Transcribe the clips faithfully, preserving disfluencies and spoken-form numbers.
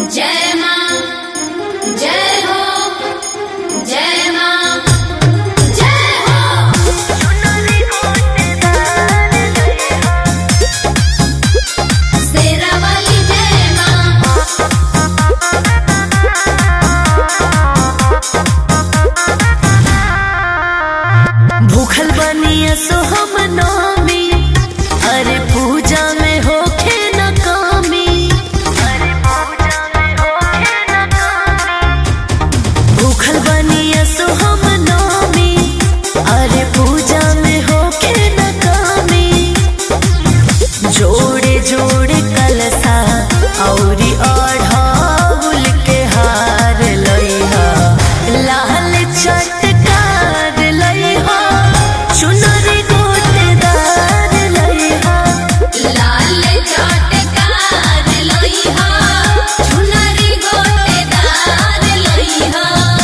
जय मां जय हो जय मां जय हो। शेरा वाली जय मां। भूखल बनिया सो हम नौमी, अरे पूजा में होखे न कमी। भूखल बनिया सो हम नौमी, अरे पूजा में होखे न कमी। जोड़े जोड़े कलसा औरी अढ़ौल के हार लइहा, लाल चटकार लइहा, चुनरी गोटेदार लइहा। लाल चटकार लइहा, चुनरी गोटेदार लइहा।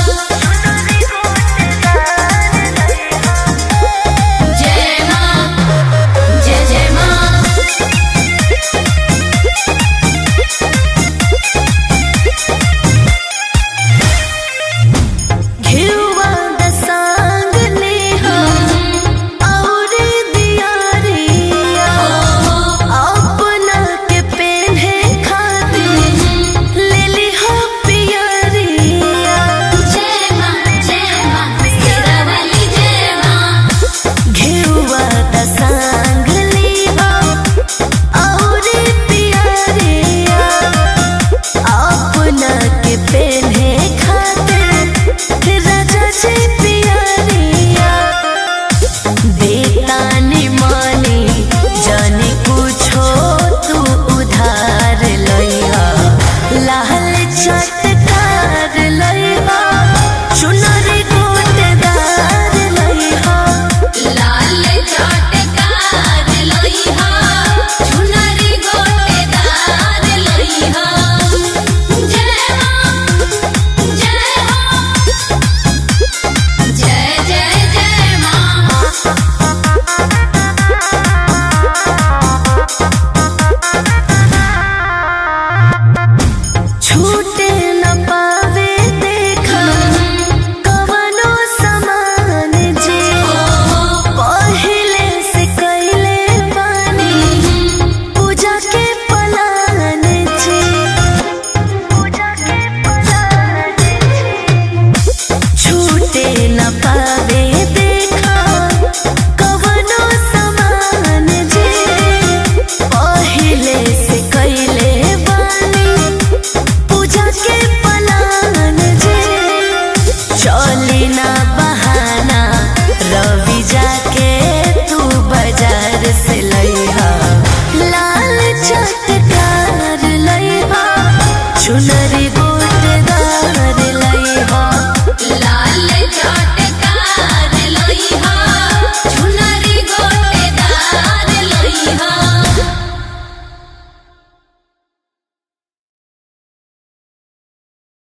जय मां जय जय मां। घिउवा दसांग लेहा और दियारिया, अपना के पेन्हे खातिर लेली हो पियरिया। जय मां जय मां। शेरा वाली जय मां। घिउवा दसांग लेहा और पियरिया, अपना के पेन्हे खातिर राजा जी पियरिया। बेतानी मानी जानी कुछो तू उधार लइहा, लाल चटकार लइहा, चुनरी गोटेदार लइहा। लाल चटकार लइहा, चुनरी गोटेदार लइहा। जय मां जय हो जय जय जय मां। छूटे न पावे देखा कवनो समान जी, पहिले से कैले बानी पूजा के पलान जी। छूटे न पावे देखा कवनो समान जी, पहिले से कैले बानी पूजा के पलान जे। चली ना बहाना रवि जाके तू बाजार से लइहा, लाल चटकार लइहा, चुनरी